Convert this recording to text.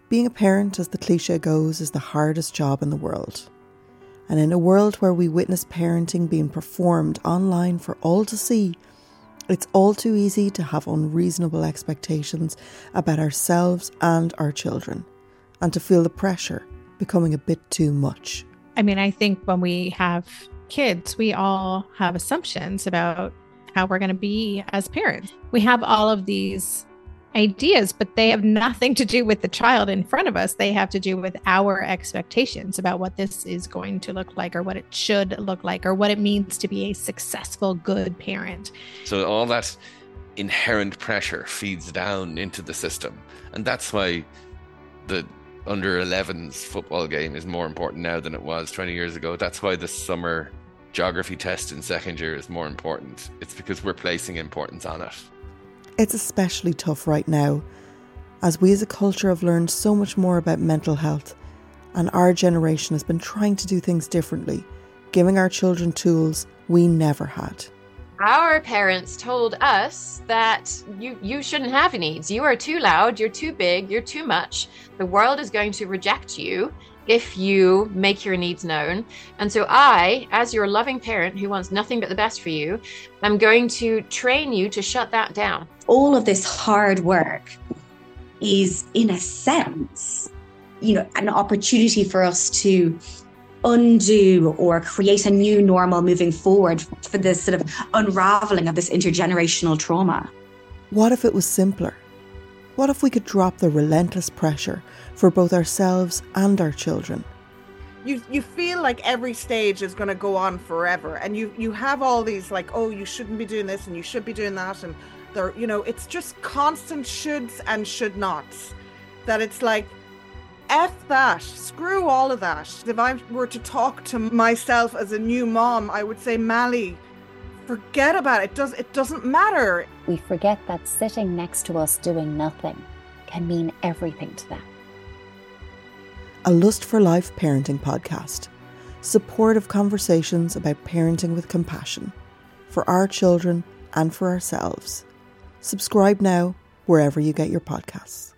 Being a parent, as the cliche goes, is the hardest job in the world. And in a world where we witness parenting being performed online for all to see, it's all too easy to have unreasonable expectations about ourselves and our children, and to feel the pressure becoming a bit too much. I mean, I think when we have kids, we all have assumptions about how we're going to be as parents. We have all of these ideas, but they have nothing to do with the child in front of us. They have to do with our expectations about what this is going to look like, or what it should look like, or what it means to be a successful, good parent. So all that inherent pressure feeds down into the system. And that's why the under 11s football game is more important now than it was 20 years ago. That's why the summer geography test in second year is more important. It's because we're placing importance on it. It's especially tough right now, as we as a culture have learned so much more about mental health, and our generation has been trying to do things differently, giving our children tools we never had. Our parents told us that you shouldn't have needs. You are too loud, you're too big, you're too much. The world is going to reject you if you make your needs known. And so I, as your loving parent who wants nothing but the best for you, I'm going to train you to shut that down. All of this hard work is, in a sense, an opportunity for us to undo or create a new normal moving forward for this sort of unraveling of this intergenerational trauma. What if it was simpler? What if we could drop the relentless pressure for both ourselves and our children? You feel like every stage is going to go on forever, and you have all these like, oh, you shouldn't be doing this and you should be doing that, and there, it's just constant shoulds and should nots. That it's like, F that, screw all of that. If I were to talk to myself as a new mom, I would say, Mally, forget about it. It doesn't matter. We forget that sitting next to us doing nothing can mean everything to them. A Lust for Life parenting podcast. Supportive conversations about parenting with compassion for our children and for ourselves. Subscribe now wherever you get your podcasts.